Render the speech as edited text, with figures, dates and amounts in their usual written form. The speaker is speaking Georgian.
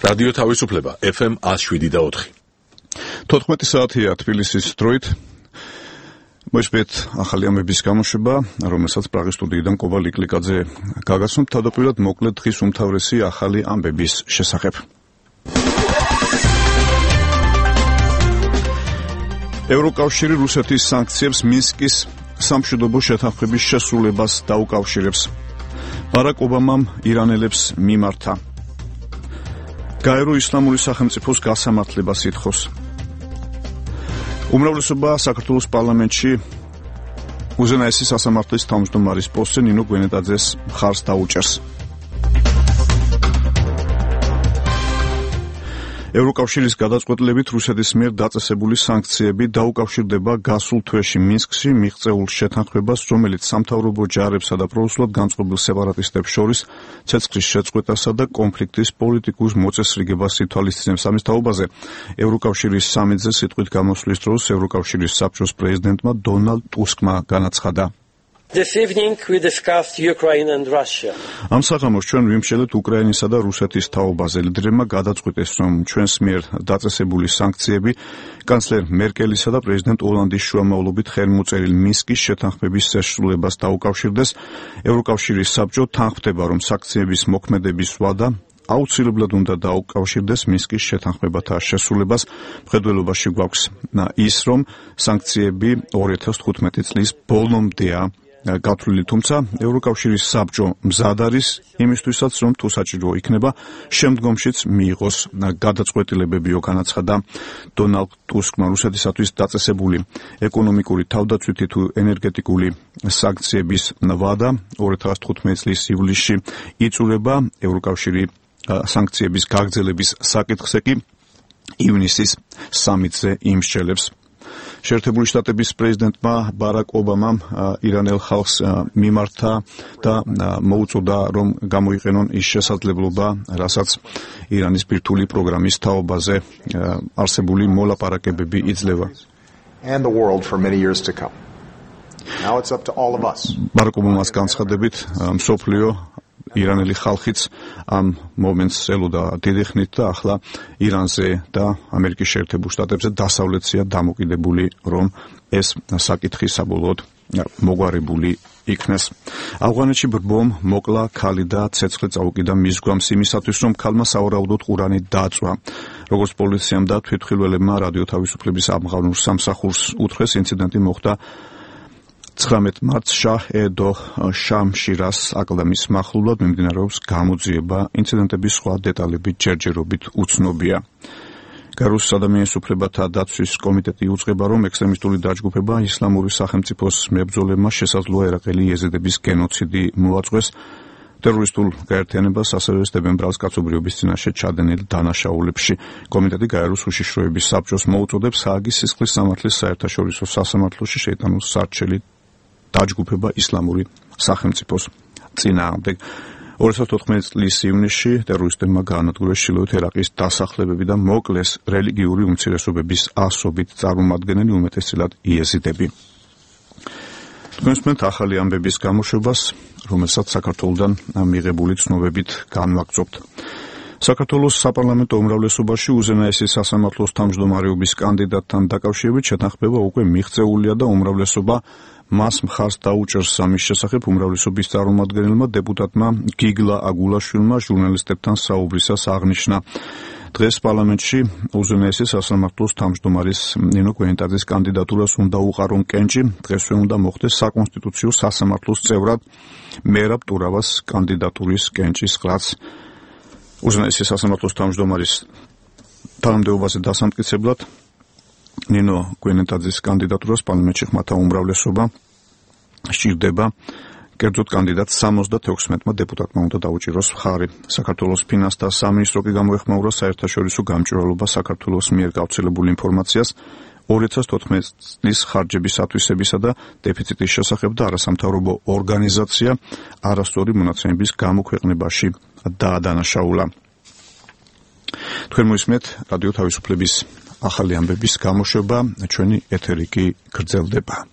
რადიო თავისუფლება FM 107.4. 14 საათია თბილისის დროით. მოისმენთ ახალი ამბების გამოშვება, რომელსაც პრაღის სტუდიიდან კოვალ იკლიკაძე გაგაცნობ. თავდაპირველად მოკლედ დღის უმთავრესი ახალი ამბების შესახებ. ევროკავშირი რუსეთის სანქციებს მინსკის სამშვიდობო შეთანხმების შესრულებას დაუკავშირებს. ბარაკ ობამამ ირანელებს მიმართა. გაერო ისლამური სახელმწიფოს გასამართლებას ითხოვს. უმრავლესობა საქართველოს პარლამენტში უზენაესი სასამართლოს თავმჯდომარის პოსტზე ნინო გვენეტაძეს მხარს დაუჭერს. ევროკავშირის გადაწყვეტილებით რუსეთის მიერ დაწესებული სანქციები დაუკავშირდება გასულ თვეში მინსკში მიღწეულ შეთანხმებას, რომელიც სამთავრობო ჯარებსა და პროუსულად განწყობილ სეპარატისტებს შორის ცეცხლის შეწყვეტასა და კონფლიქტის პოლიტიკურ მოწესრიგებას ითვალისწინებს. ამის თაობაზე ევროკავშირის სამიტზე სიტყვით გამოსვლის დროს ევროკავშირის საბჭოს პრეზიდენტმა დონალდ ტუსკმა განაცხადა. This evening we discussed Ukraine and Russia. ამ საღამოს ჩვენ ვიმსჯელეთ უკრაინისა და რუსეთის თაობაზე. ლიდერებმა გადაწყვიტეს, რომ ჩვენს მიერ დაწესებული სანქციები კანცლერ მერკელისა და პრეზიდენტ ოლანდის შუამავლობით ხელმოწერილ მინსკის შეთანხმების შესრულებას დაუკავშირდეს. ევროკავშირის საბჭო თანხმდება, რომ სანქციების მოქმედების ვადა აუცილებლად უნდა დაუკავშირდეს მინსკის შეთანხმებათა შესრულებას. მხედველობაში გვაქვს ის, რომ სანქციები 2015 წლის ბოლომდეა გათვლილი, თუმცა ევროკავშირის საბჭო მზად არის იმისთვისაც, რომ თუ საჭირო იქნება, შემდგომშიც მიიღოს გადაწყვეტილებებიო, განაცხადა დონალდ ტუსკმა. რუსეთისათვის დაწესებული ეკონომიკური, თავდაცვითი თუ ენერგეტიკული სანქციების ვადა 2015 წლის ივლისში იწურება. ევროკავშირი სანქციების გაგრძელების საკითხზე კი ივნისის სამიტზე იმსჯელებს. შეერთებული შტატების პრეზიდენტმა ბარაკ ობამამ ირანელ ხალხს მიმართა და მოუწოდა, რომ გამოიყენონ ის შესაძლებლობა, რასაც ირანის ბირთვული პროგრამის თაობაზე არსებული მოლაპარაკებები იძლევა. And the world for many years to come. Now it's up to all of us. ბარაკ ობამას განცხადებით მსოფლიო ირანელი ხალხიც ამ მომენტს ელოდა დიდი ხნით და ახლა ირანზე და ამერიკის შეერთებულ შტატებზე დასავლეთზეა დამოკიდებული, რომ ეს საკითხი საბოლოოდ მოგვარებული იქნეს. ავღანეთში ბრბომ მოკლა ქალი და ცეცხლი წაუკიდა მის გვამს იმისათვის, რომ ქალმა სავარაუდოდ ყურანი დააწვა. როგორც პოლიციამ და თვითმხილველებმა რადიო თავისუფლების ამღავნურ სამსახურს უთხრეს, ინციდენტი მოხდა 19 მარტს შაჰ-ე-დო შამშირას აკლდამის მახლობლად. მიმდინარეობს გამოძიება. ინციდენტების სხვა დეტალები ჯერჯერობით უცნობია. გარუს ადამიანის უფლებათა დაცვის კომიტეტი უწყება, რომ ექსტრემისტული დაჯგუფება ისლამური სახელმწიფოს მებრძოლებმა შესაძლოა ერაყელი იეზიდების გენოციდი მოაწყვეს. ტერორისტულ გაერთიანებას ასევე სდებენ ბრალს კაცობრიობის წინაშე ჩადენილ დანაშაულებში. კომიტეტი გაეროს უშიშროების საბჭოს მოუწოდებს ჰააგის სისხლის სამართლის საერთაშორისო სასამართლოში შეიტანოს სარჩელი დაჯგუფება ისლამური სახელმწიფოს წინააღმდეგ. 2014 წლის ივნისში ტერორისტებმა გაანადგურეს ჩრდილოეთ ერაყის დასახლებები და მოკლეს რელიგიური უმცირესობების ასობით წარმომადგენელი, უმეტესწილად იეზიდები. თქვენსმენთ ახალი ამბების გამოშვებას, რომელსაც საქართველოდან მიღებული ცნობებით განვაგრძობთ. საქართველოს საპარლამენტო უმრავლესობაში უზენაესი სასამართლოს თავმჯდომარეობის კანდიდატთან დაკავშირებით შეთანხმება უკვე მიღწეულია და უმრავლესობა მას მხარს დაუჭერს. ამის შესახებ უმრავლესობის წარმომადგენელმა დეპუტატმა გიგლა აგულაშვილმა ჟურნალისტებთან საუბრისას აღნიშნა. დღეს პარლამენტში უზენაესი სასამართლოს თავმჯდომარის ნინო გვენეტაძის კანდიდატურას უნდა უყარონ კენჭი. დღესვე უნდა მოხდეს საკონსტიტუციო სასამართლოს წევრად მერაბ ტურავას კანდიდატურის კენჭის ყრაც. უზენაესი სასამართლოს თავმჯდომარის თანამდებობაზე დასამტკიცებლად ნინო გვენეტაძის კანდიდატურას პარლამენტში ხმათა უმრავლესობა სჭირდება. კერძოდ კანდიდატს 76 დეპუტატმა უნდა დაუჭიროს მხარი. საქართველოს ფინანსთა სამინისტრო კი გამოეხმაურა საერთაშორისო გამჭვირვალობა საქართველოს მიერ გავრცელებული ინფორმაციას 2014 წლის ხარჯების ათვისებისა და დეფიციტის შესახებ და არასამთავრობო ორგანიზაცია არასწორი მონაცემების გამოქვეყნებაში დაადანაშაულა. თქვენ მოისმენთ რადიო თავისუფლების ახალი ამბების გამოშვება, ჩვენი ეთერი კი გრძელდება.